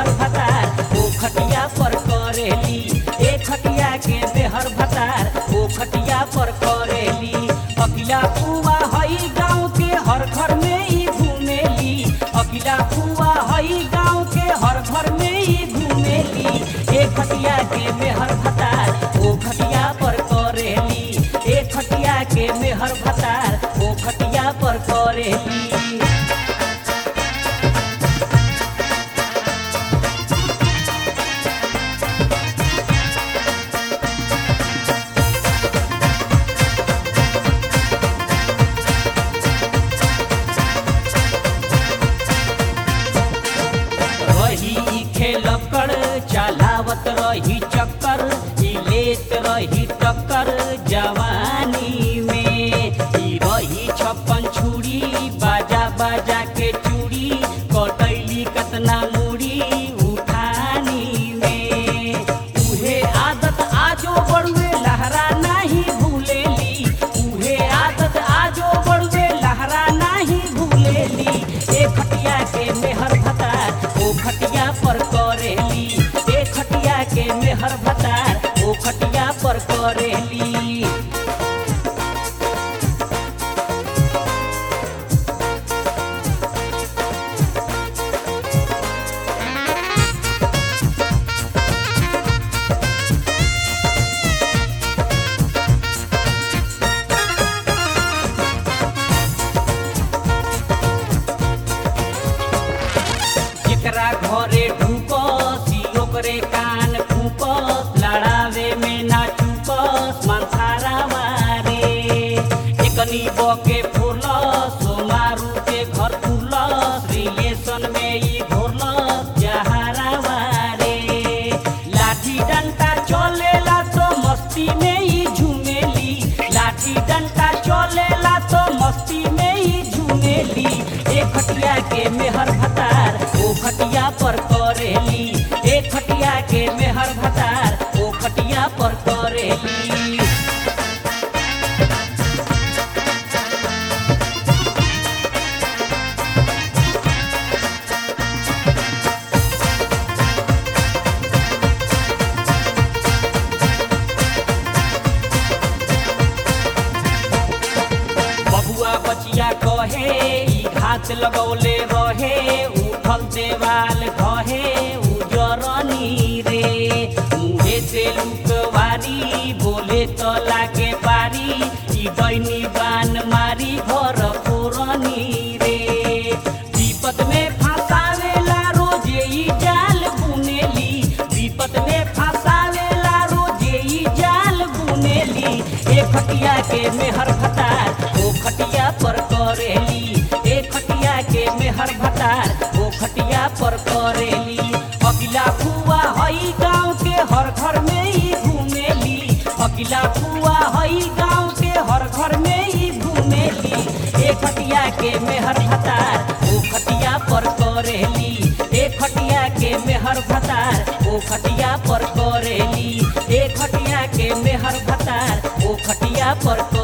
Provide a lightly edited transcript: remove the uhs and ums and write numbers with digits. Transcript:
मेहर भतार ओ खटिया पर करेली। ए खटिया के मेहर भतार ओ खटिया पर करेली। अकिला फुआ हई गाँव के हर घर में ही घूमेली। अकिला फुआ हई गाँव के हर घर में ही घूमेली। ए खटिया के मेहर भतार ओ खटिया पर करेली। ए खटिया के मेहर भतार ओ खटिया पर करेली। रही खेलकर चलावत रही चक्कर लेत रही टक्कर जवानी में। रही छप्पन छुरी बाजा बाजा के चूड़ी कटैली कतना मुड़ी उठानी में। उहे आदत आजो बड़ुए लहरा नहीं भूलेली। उहे आदत आजो बड़ुए लहरा नहीं भूलेली। ए खटिया के मेहर भतार ओ खटिया पर करेली। ए खटिया के मेहर भतार ओ खटिया पर करेली। जेकरा घरे ढूकस ओकरे कान फूकस लड़ावे में ना चूकस मनसारा मारे। एकनी बके फुरलस सोमारू के घर फुरलस रिलेशन में ई घोरलस जहारा मारे। लाठी डंडा चलेला तो मस्ती में ही झूमेली। लाठी डंडा चलेला तो मस्ती में ही झूमेली। ए खटिया के मेहर भतार ओ खटिया पर करेली। ए खटिया के मेहर भतार ओ खटिया पर करेली। बबुआ बचिया कहे ई घात लगौले रहे उठल देवाल कहे उजरनी रे। मुहे से लुकवारी बोले तो लागे बारी ई दैनी बान मारी घर फोरनी रे। विपत में फंसावेला रोजे ई जाल बुनेली। विपत में फंसावेला रोजे ई जाल बुनेली। ए खटिया के मेहर भतार ओ खटिया पर करेली। ए खटिया के मेहर भतार ओ खटिया पर करेली। अकिला फुआ हई गाँव के हर घर में ही घूमेली। अकिला फुआ हई गाँव के हर घर में ही घूमेली। ए खटिया के मेहर भतार ओ खटिया पर करेली। ए खटिया के मेहर भतार ओ खटिया पर करेली। ए खटिया के मेहर भतार ओ खटिया पर